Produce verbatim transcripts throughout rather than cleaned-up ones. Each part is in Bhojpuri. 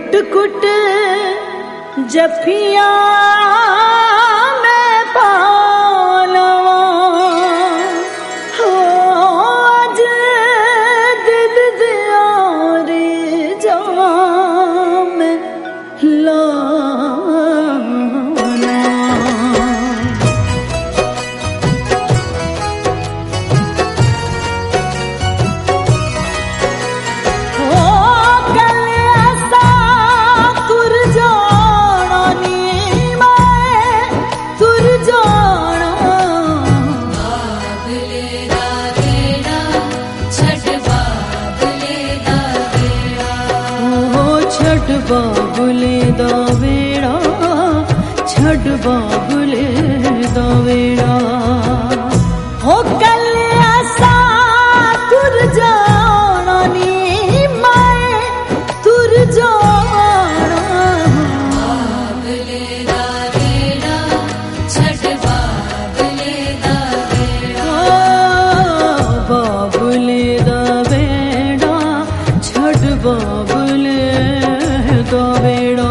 कुट कुट जफिया मैं पालवा हो अज दिल दियार जवा मैं लाना हो कल ऐसा तुर जाना नी मैं तुर जाना बाबले दा गेड़ा छठ बाबले दा गेड़ा हो छठ बाबुले दा वेड़ा छठ बाबुले दा वेड़ा हो कल ऐसा तुर जाना नी मैं तुर जाना बाबले दा गेड़ा छठ बाबले दा गेड़ा बाबुले दा वेड़ा छठ बाबुले दा वेड़ा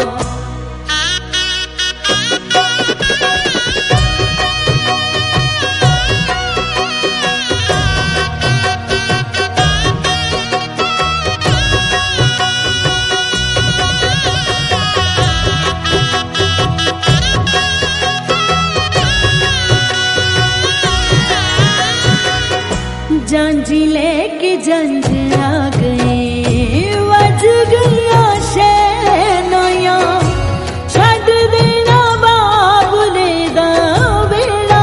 जांजी लेके जंज आ गए वज गया शैनया छड़ देना बाबुले दा वेड़ा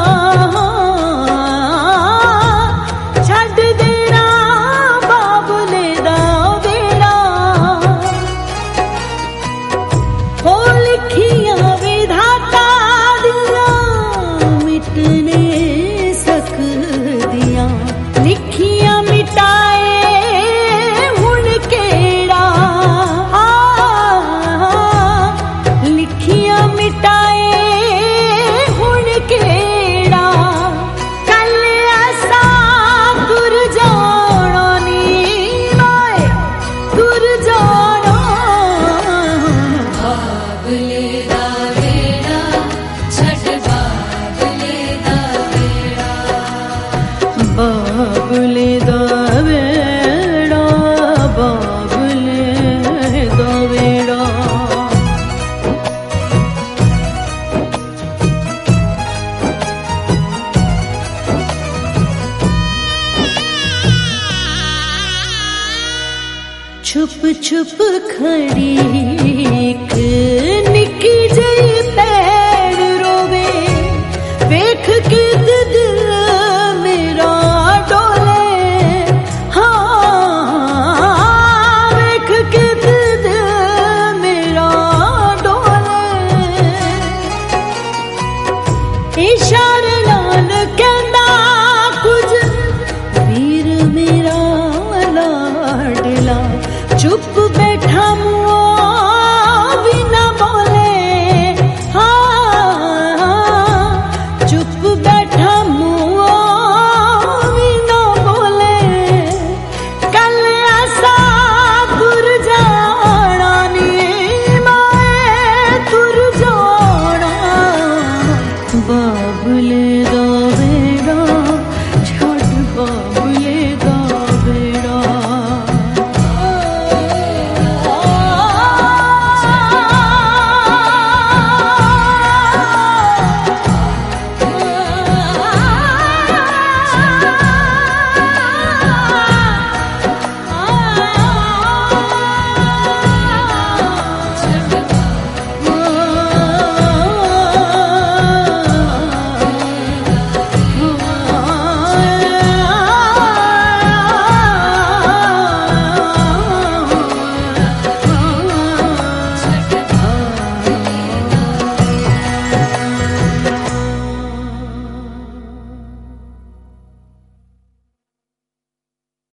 छड़ देना बाबुले दा वेड़ा हो लिखियां विधाता दिया मिटने सकदियां लिखियां मिटाए हुण केड़ा लिखियां मिटाए हुण केड़ा कल ऐसा तुर जाना नी मैं तुर जाना बाबले दा गेड़ा छठ बाबले दा गेड़ा बाबुले दा वेड़ा बाबुले दा वेड़ा छुप छुप खड़ी एक निकी जई पैर रोवे वेख के दिल मेरा डोले हाँ वेख के दिल मेरा डोले इशारे नाल कहंदा कुछ वीर मेरा लाडला चुप बैठा